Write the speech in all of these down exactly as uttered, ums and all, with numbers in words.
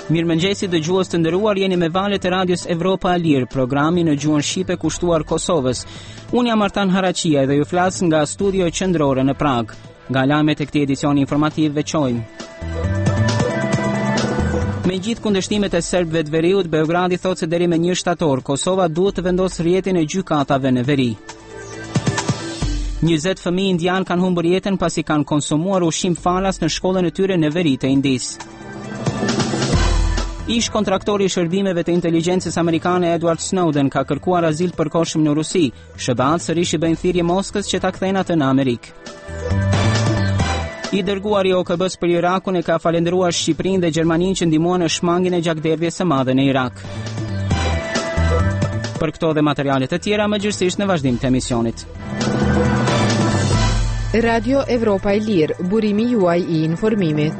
Mirëmëngjesi dëgjues të nderuar, jeni me valët e radios Evropa e Lirë, programi në gjuhën shqipe kushtuar Kosovës. Unë jam Artan Haraçia dhe ju flas nga studio qendrore në Prag. Nga lajmet e këtij edicioni informativ veçojmë. Me gjithë kundërshtimet e serbëve të veriut, Beogradi thotë se deri me një shtator Kosova duhet të vendosë rrjetin e gjykatave në veri. njëzet fëmijë indian kanë humbur jetën pasi kanë konsumuar ushqim falas në shkollën e tyre në veri të Indis. Ish kontraktori i shërbimeve të inteligjencës amerikane Edward Snowden ka kërkuar azil përkohshëm në Rusi. S B A sërish i bën thirrje Moskës që ta kthejnë atë në Amerikë. I dërguari i O K B-s për Irakun e ka falendëruar Shqipërinë dhe Gjermaninë që ndihmuan në shmangjen e gjakderrjes së madhe në Irak. Për këto dhe materialet e tjera më gjithësisht në vazhdim të emisionit. Radio Evropa e Lirë, burimi juaj i informimit.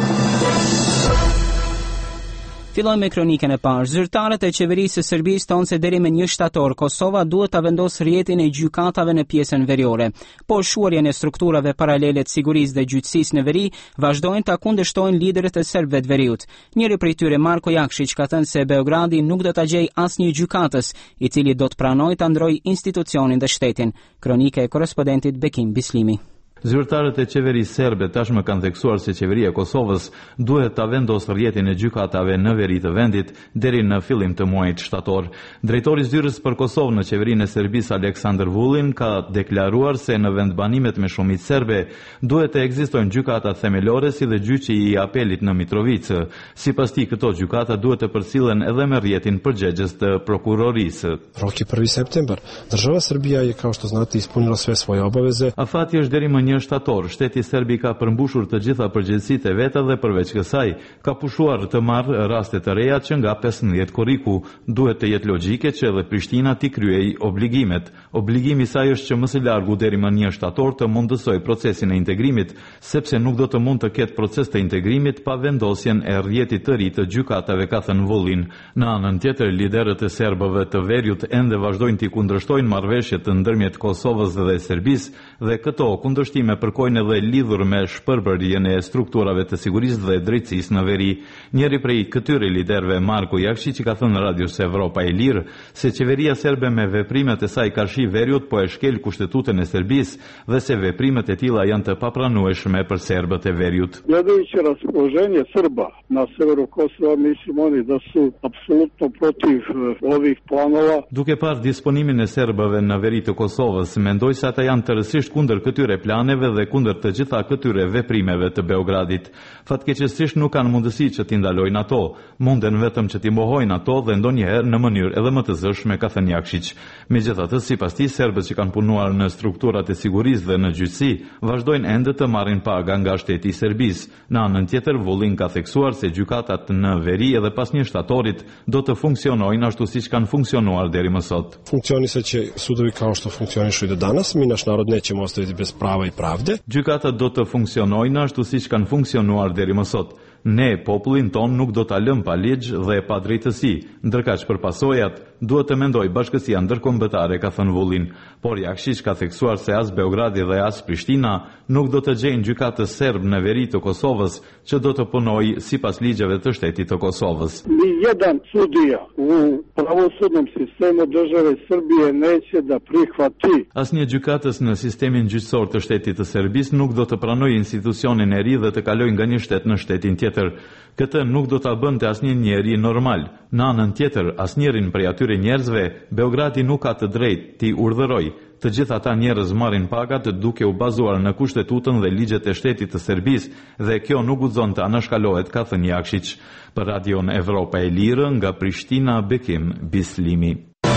Fillojmë me kronikën e parë. Zyrtarët e qeverisë së Serbisë thonë se deri me një shtator Kosova duhet ta vendosë rrjetin e gjykatave në pjesën veriore. Por shuarjen e strukturave paralele të sigurisë dhe gjyqësisë në veri vazhdojnë ta kundërshtojnë liderët e serbëve të veriut. Njëri prej tyre, Marko Jakšić, ka thënë se Beogradi nuk do ta gjejë asnjë gjykatës, i cili do të pranojë ta ndrojë institucionin dhe shtetin. Kronika e korrespondentit Bekim Bislimi. Zyrtarët e qeverisë serbe tashmë kanë theksuar se qeveria e Kosovës duhet ta vendosë rrjetin e gjykatave në veri të vendit deri në fillim të muajit shtator. Drejtori i zyrës për Kosovë në qeverinë e Serbisë, Aleksandar Vulin, ka deklaruar se në vendbanimet me shumicë serbe duhet të ekzistojnë gjykata themelore si dhe gjyqi i apelit në Mitrovicë. Sipas tij, këto gjykata duhet të përcillen edhe me rrjetin përgjegjës të prokurorisë. Roki prvi septembar. Država Srbija je, kao što znate, ispunila sve svoje obaveze. Afati është deri më një shtator, shteti serbi ka përmbushur të gjitha përgjegjësitë e veta dhe përveç kësaj ka pushuar të marrë raste të reja që nga pesëmbëdhjetë korriku. Duhet të jetë logjike që edhe Prishtina t'i kryej obligimet. Obligimi i saj është që më së largu deri më një shtator të mundësoj procesin e integrimit, sepse nuk do të mund të ketë proces të integrimit pa vendosjen e rrjetit të ri të gjykatave, ka thënë Vullin. Në anën tjetër, liderët e serbëve të veriut ende vazhdojnë t'i kundërshtojnë marrëveshjet ndërmjet Kosovës dhe Serbisë dhe këto kundërshtim me përkojnë edhe lidhur me shpërbërjen e strukturave të sigurisë dhe drejtësisë në veri. Njëri prej këtyre liderëve, Marko Jakšić, ka thënë radios Evropa e Lirë se qeveria serbe me veprimet e saj karshi veriut po e shkel kushtetutën e Serbisë dhe se veprimet e tilla janë të papranueshme për serbët e veriut. Gledajući raspoloženje Srba na severu Kosova, mislim oni da su apsolutno protiv ovih planova. Duke parë disponimin e serbëve në veri të Kosovës, mendoj se ata janë tërësisht kundër këtyre planeve dhe kundër të gjitha këtyre veprimeve të Beogradit. Fatkeqësisht nuk kanë mundësi që t'i ndalojnë ato, munden vetëm që t'i mohojnë ato dhe ndonjëherë në mënyrë edhe më të zëshme, ka thënë Jakšić. Megjithatë, sipas tij, serbët që kanë punuar në strukturat e sigurisë dhe në gjyqësi vazhdojnë ende të marrin paga nga shteti i Serbisë. Në anën tjetër, Vullin ka theksuar se gjykatat në veri edhe pas një shtatorit do të funksionojnë ashtu siç kanë funksionuar deri më sot. Funkcionisaće sudovi kao što funkcionišu i do danas. Mi naš narod nećemo ostaviti bez prava i pravde. Gjykatat do të funksionojnë ashtu siç kanë funksionuar deri më sot. Ne, popullin ton, nuk do ta lëm pa ligj dhe pa drejtësi, ndërkaq për pasojat duhet të mendoj bashkësia ndërkombëtare, ka thënë Vullin. Por Jakšić ka theksuar se as Beogradi dhe as Prishtina nuk do të gjejnë gjykatës serb në veri të Kosovës që do të punojë sipas ligjeve të shtetit të Kosovës. Nijedan sudija u pravosudnom sistemu države Srbije neće da prihvati. Asnjë gjykatës në sistemin gjyqësor të shtetit të Serbisë nuk do të pranojë institucionin e ri dhe të kalojë nga një shtet në shtetin tjetër. Këtë nuk do ta bënte asnjë njeri normal. Në anën tjetër, asnjërin prej atyre njerëzve Beogradi nuk ka të drejtë t'i urdhërojë. Të gjithë ata njerëz marrin pagat duke u bazuar në kushtetutën dhe ligjet e shtetit të Serbisë dhe kjo nuk guxon të anashkalohet, ka thënë Jakšić. Për Radion Evropa e Lirë, nga Prishtina, Bekim Bislimi.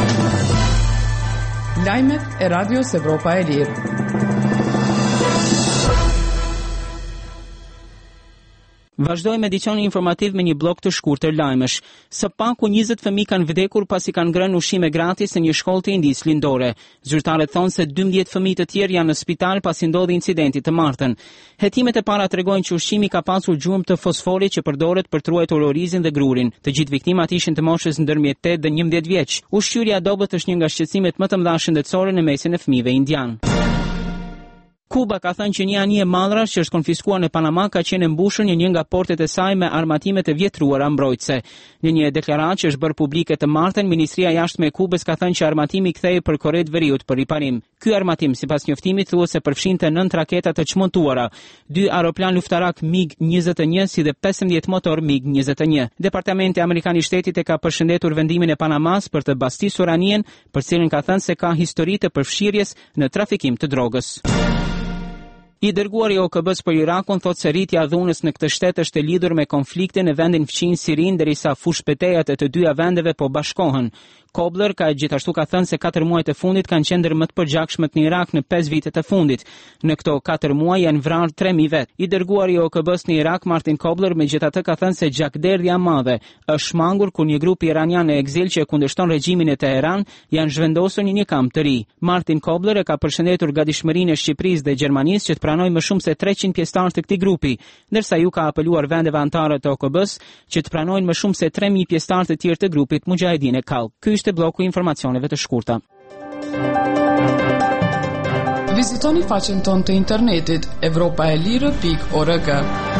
Lajmet e Radios Evropa e Lirë. Vazhdojmë edicionin informativ me një blok të shkurtër lajmesh. Së paku njëzet fëmijë kanë vdekur pasi kanë ngrënë ushqime gratis në një shkollë të Indis lindore. Zyrtarët thonë se dymbëdhjetë fëmijë të tjerë janë në spital pasi ndodhi incidenti të martën. Hetimet e para tregojnë që ushqimi ka pasur gjumë të fosforit që përdoret për të ruajtur orizin dhe grurin. Të gjithë viktimat ishin të moshës ndërmjet tetë dhe njëmbëdhjetë vjeç. Ushqyerja dobët është një nga shqetësimet më të mëdha shëndetësore në mesin e fëmijëve indian. Kuba ka thënë që një anije mallrash që është konfiskuar në Panama ka qenë mbushur në një nga portet e saj me armatime të vjetruara mbrojtëse. Në një deklaratë që është bërë publike të martën, Ministria e Jashtme e Kubës ka thënë që armatimi kthehej për Koretë e Veriut për riparim. Ky armatim, sipas njoftimit, thuhet se përfshinte nëntë raketa të çmontuara, dy aeroplan luftarak MiG njëzet e një si dhe pesëmbëdhjetë motor MiG njëzet e një. Departamenti Amerikan i Shtetit e ka përshëndetur vendimin e Panamas për të bastisur anijen, për cilën ka thënë se ka histori të përfshirjes në trafikim të drogës. I dërguari i O K B-s për Irakun thotë se rritja e dhunës në këtë shtet është e lidhur me konflikte në vendin fqinj Sirin, derisa fushpetejat e të dyja vendeve po bashkohen. Kobler ka gjithashtu ka thënë se katër muajt e fundit kanë qenë më të përgjakshmet në Irak në pesë vitet e fundit. Në këto katër muaj janë vrarë tre mijë vet. I dërguari i O K B-s në Irak, Martin Kobler, megjithatë ka thënë se gjakderdhja e madhe është shmangur kur një grup iranian në ekzil që kundërshton regjimin e Teheran janë zhvendosur në një kamp të ri. Martin Kobler e ka përshëndetur gatishmërinë e Shqipërisë dhe Gjermanisë që të pranojë më shumë se treqind pjesëtarë të këtij grupi, ndërsa ju ka apeluar vendeve anëtare të O K B-s që të pranojnë më shumë se tre mijë pjesëtarë të tjerë të grupit Mujahedin e Kalb. Ky ishte bloku i informacioneve të shkurta. Vizitoni faqen tonë të internetit evropa e lirë pikë org.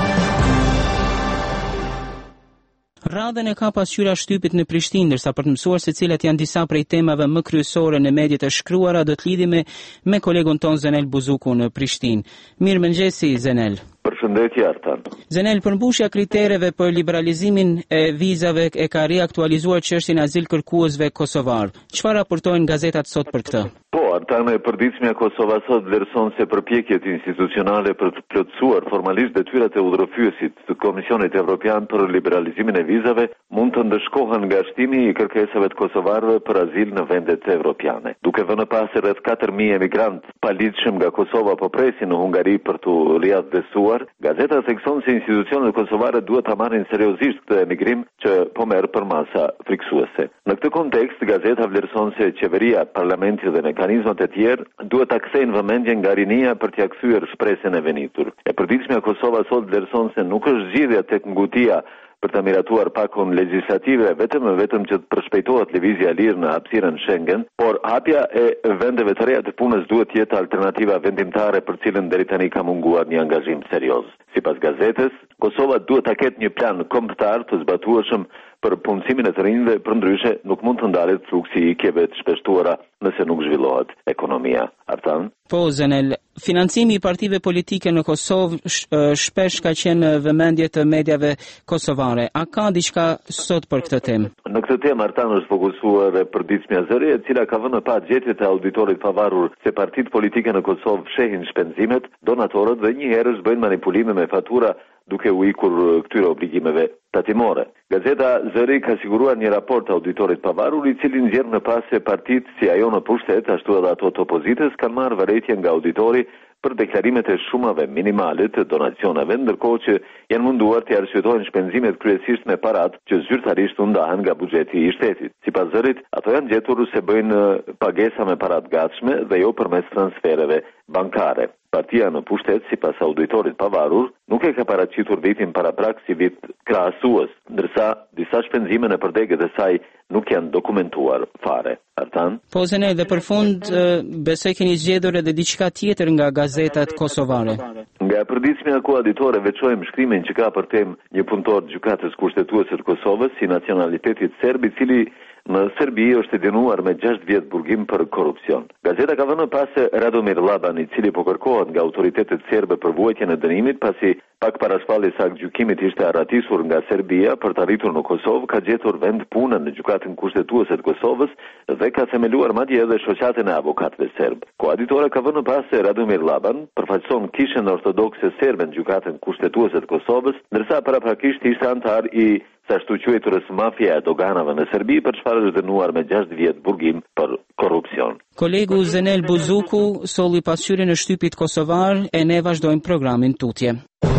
Radhën e ka pasqyra shtypit në Prishtinë, ndërsa për të mësuar se cilat janë disa prej temave më kryesore në mediat e shkruara, do të lidhemi me kolegun ton Zenel Buzuku në Prishtinë. Mirëmëngjesi Zenel. Përshëndetje Artan. Zenel, përmbushja kritereve për liberalizimin e vizave e ka riaktualizuar çështjen e azil kërkuesve kosovar. Çfarë raportojnë gazetat sot për këtë? Po, Artan, e përditshmja Kosova sot vlerëson se përpjekjet institucionale për të plotësuar formalisht detyrat e udhërofyesit të Komisionit Evropian për liberalizimin e vizave mund të ndëshkohen nga shtimi i kërkesave të kosovarëve për azil në vendet evropiane. Duke vënë pas se rreth katër mijë emigrant paligjshëm nga Kosova po presin në Hungari për të riadesuar, gazeta thekson se institucionet kosovare duhet ta marrin seriozisht këtë emigrim që po merr për masa friksuese. Në këtë kontekst, gazeta vlerëson se qeveria, parlamenti dhe mekanizmat e tjerë duhet ta kthejnë vëmendjen nga rinia për t'ia kthyer shpresën e venitur. E përditshmja Kosova sot vlerëson se nuk është zgjidhja tek ngutia për të miratuar pakun legislative vetëm e vetëm që të përshpejtohet lëvizja e lirë në hapësirën Schengen, por hapja e vendeve të reja të punës duhet të jetë alternativa vendimtare për cilën deri tani ka munguar një angazhim serioz. Sipas gazetës, Kosova duhet ta ketë një plan kombëtar të zbatueshëm për punësimin e të rinjve, përndryshe nuk mund të ndalet fluksi i ikjeve të shpeshtuara nëse nuk zhvillohet ekonomia. Artan? Po, Zenel, financimi i partive politike në Kosovë shpesh ka qenë vëmendje të mediave kosovare. A ka diçka sot për këtë temë? Në këtë temë Artan është fokusuar përditshmja Zëri, e cila ka vënë pa gjetjet e auditorit pavarur se partitë politike në Kosovë fshehin shpenzimet, donatorët dhe një herësh bëjnë manipulime me fatura duke u ikur këtyre obligimeve tatimore. Gazeta Zëri ka siguruar një raport auditorit pavarur i cili nxjerr në pas se partitë si ajo në pushtet, ashtu edhe ato të opozitës kanë marrë vërejtje nga auditori për deklarimet e shumave minimale të donacioneve, ndërkohë që janë munduar të arsyetohen shpenzimet kryesisht me parat që zyrtarisht u ndahen nga buxheti i shtetit. Sipas Zërit, ato janë gjetur se bëjnë pagesa me para të gatshme dhe jo përmes transfereve bankare. Partia në pushtet, sipas auditorit pavarur, nuk e ka paraqitur vitin paraprak si vit krahasues, ndërsa disa shpenzime në përdeget e saj nuk janë dokumentuar fare. Artan? Po, Zenel, dhe për fund, besoj keni zgjedhur edhe diçka tjetër nga gazetat kosovare. Nga përditshmja koaditore veçojmë shkrimin që ka për temë një punëtor të gjykatës kushtetuese të Kosovës si nacionalitetit serb, i cili në Serbi është dënuar me gjashtë vjet burgim për korrupsion. Gazeta ka vënë pas se Radomir Laban, i cili po kërkohet nga autoritetet serbe për vuajtjen e dënimit, pasi pak para shpalljes së gjykimit ishte arratisur nga Serbia për të arritur në Kosovë, ka gjetur vend pune në gjykatën kushtetuese të Kosovës dhe ka themeluar madje edhe shoqatën e avokatëve serb. Koaditora ka vënë pas se Radomir Laban përfaqëson kishën ortodokse serbe në gjykatën kushtetuese të Kosovës, ndërsa paraprakisht ishte antar i sa ashtu quajturës mafia e doganave në Serbi, për çfarë është dënuar me gjashtë vjet burgim për korrupsion. Kolegu Zenel Buzuku solli pasqyrjen e shtypit kosovar e ne vazhdojmë programin tutje.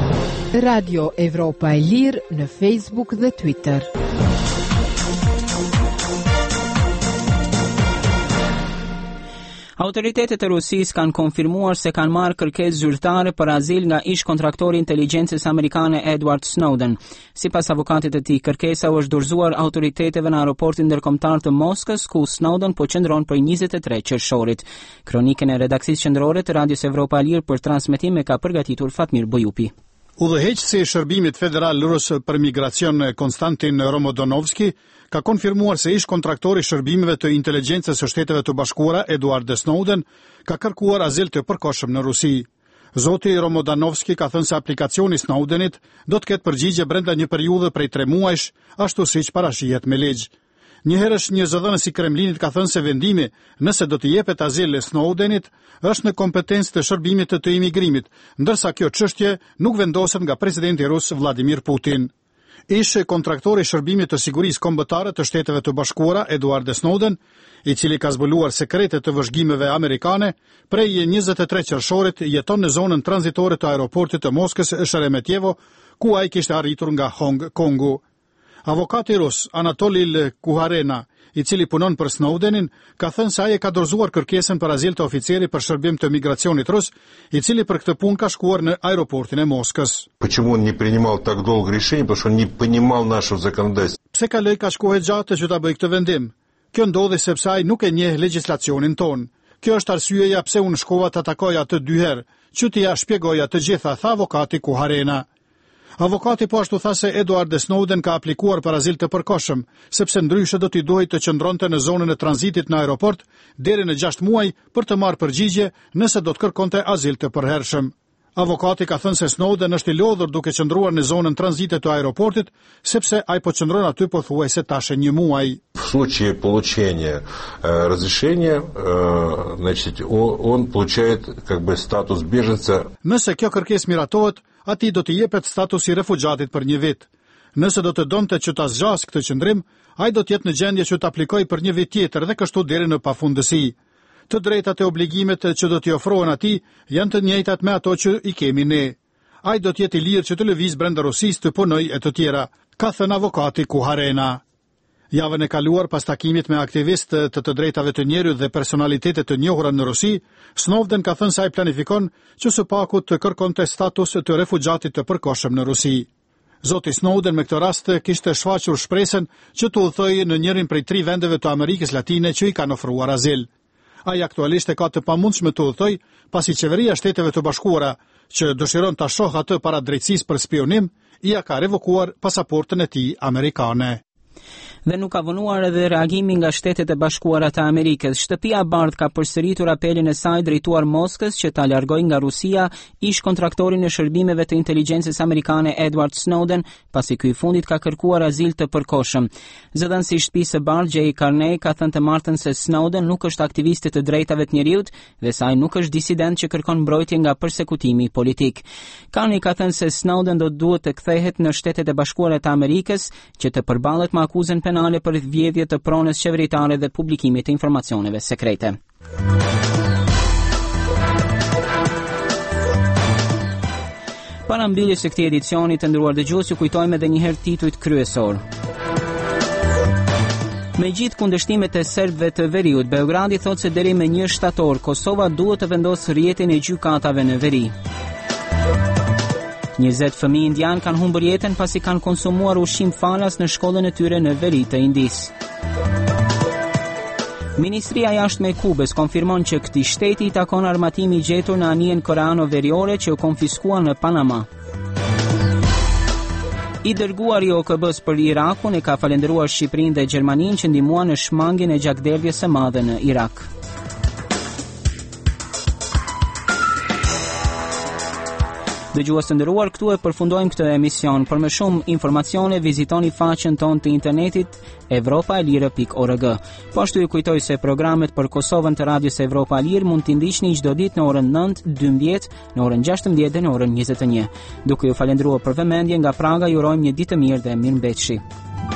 Radio Evropa e Lirë në Facebook dhe Twitter. Autoritetet e Rusisë kanë konfirmuar se kanë marrë kërkesë zyrtare për azil nga ish kontraktori i inteligjencës amerikane Edward Snowden. Sipas avokatit të tij, kërkesa u është dorëzuar autoriteteve në aeroportin ndërkombëtar të Moskës, ku Snowden po qëndron për njëzet e tre qershorit. Kronikën e redaksisë qendrore të Radios Evropa e Lirë për transmetim e ka përgatitur Fatmir Bojupi. Udhëheqësi i Shërbimit Federal Rus për Migracion Konstantin Romodanovski ka konfirmuar se ish kontraktori i shërbimeve të inteligjencës së Shteteve të Bashkuara Edward Snowden ka kërkuar azil të përkohshëm në Rusi. Zoti Romodanovski ka thënë se aplikacioni i Snowdenit do të ketë përgjigje brenda një periudhe prej tre muajsh, ashtu siç parashihet me ligj. Njëherësh një zëdhënës i Kremlinit ka thënë se vendimi nëse do të jepet azil Snowdenit është në kompetencë të Shërbimit të, të imigrimit, ndërsa kjo çështje nuk vendoset nga presidenti rus Vladimir Putin. Ish kontraktori i Shërbimit të Sigurisë Kombëtare të Shteteve të Bashkuara Edward Snowden, i cili ka zbuluar sekrete të vëzhgimeve amerikane, prej njëzet e tre qershorit jeton në zonën tranzitore të aeroportit të Moskës Sheremetjevo, ku ai kishte arritur nga Hong Kongu. Avokati rus Anatolij Kuharena, i cili punon për Snowdenin, ka thënë se ai ka dorëzuar kërkesën për azil të oficerit për shërbim të migracionit rus, i cili për këtë punë ka shkuar në aeroportin e Moskës. Почему он не принимал так долго решение, потому что он не понимал нашего законодательства. Pse ka lëj kaq kohë gjatë që ta bëj këtë vendim? Kjo ndodhi sepse ai nuk e njeh legjislacionin ton. Kjo është arsyeja pse unë shkova të takoj atë dy herë, që t'i ja shpjegoja të gjitha, tha avokati Kuharena. Avokati po ashtu tha se Edward Snowden ka aplikuar për azil të përkohshëm, sepse ndryshe do t'i duhej të qëndronte në zonën e tranzitit në aeroport deri në gjashtë muaj për të marrë përgjigje nëse do të kërkonte azil të përhershëm. Avokati ka thënë se Snowden është i lodhur duke qëndruar në zonën tranzite të aeroportit, sepse ai po qëndron aty pothuajse tash një muaj. В случае получения э, разрешения, э, значит, он, он получает как бы статус беженца. Nëse kjo kërkesë miratohet, atij do t'i jepet statusi i refugjatit për një vit. Nëse do të donte që ta zgjas këtë qëndrim, ai do të jetë në gjendje që të aplikojë për një vit tjetër dhe kështu deri në pafundësi. Të drejtat e obligimet që do t'i ofrohen atij janë të njëjtat me ato që i kemi ne. Ai do të jetë i lirë që të lëvizë brenda Rusisë, të punojë e të tjera, ka thënë avokati Kuharena. Javën e kaluar pas takimit me aktivistë të të drejtave të njerëzit dhe personalitete të njohura në Rusi, Snowden ka thënë se ai planifikon që së paku të kërkonte status të refugjatit të përkohshëm në Rusi. Zoti Snowden me këtë rast kishte shfaqur shpresën që të udhëtojë në njërin prej tri vendeve të Amerikës Latine që i kanë ofruar azil. Ai aktualisht e ka të pamundshme të udhëtojë, pasi qeveria e Shteteve të Bashkuara, që dëshiron ta shohë atë para drejtësisë për spionim, i ja ka revokuar pasaportën e tij amerikane. Dhe nuk ka vonuar edhe reagimi nga Shtetet e Bashkuara të Amerikës. Shtëpia e Bardhë ka përsëritur apelin e saj drejtuar Moskës që ta largojë nga Rusia ish kontraktorin e shërbimeve të inteligjencës amerikane Edward Snowden, pasi ky i fundit ka kërkuar azil të përkohshëm. Zëdhënësi i Shtëpisë së Bardhë Jay Carney ka thënë të martën se Snowden nuk është aktivist i të drejtave të njerëzit dhe se ai nuk është disident që kërkon mbrojtje nga përsekutimi politik. Carney ka thënë se Snowden do duhet të kthehet në Shtetet e Bashkuara të Amerikës që të përballet me akuzën penale për vjedhje të pronës qeveritare dhe publikimit të informacioneve sekrete. Para mbylljes së këtij edicioni të nderuar dëgjues, ju kujtojmë edhe një herë titujt kryesor. Me gjithë kundërshtimet e serbëve të veriut, Beogradi thotë se deri me një shtator Kosova duhet të vendosë rrjetin e gjykatave në veri. njëzet fëmijë indian kanë humbur jetën pasi kanë konsumuar ushqim falas në shkollën e tyre në veri të Indis. Ministria e Jashtme e Kubës konfirmon që këtij shteti i takon armatimi i gjetur në anijen koreano-veriore që u konfiskua në Panama. I dërguari i O K B-s për Irakun e ka falendëruar Shqipërinë dhe Gjermaninë që ndihmuan në shmangjen e gjakderdhjes së madhe në Irak. Dëgjues të nderuar, këtu e përfundojmë këtë emision. Për më shumë informacione vizitoni faqen tonë të internetit evropa e lirë pikë org. Po ashtu ju kujtoj se programet për Kosovën të Radios Evropa e Lirë mund t'i ndiqni çdo ditë në orën nëntë, dymbëdhjetë, në orën gjashtëmbëdhjetë dhe në orën njëzet e një. Duke ju falendëruar për vëmendje nga Praga, ju urojmë një ditë të mirë dhe mirëmbëjtje.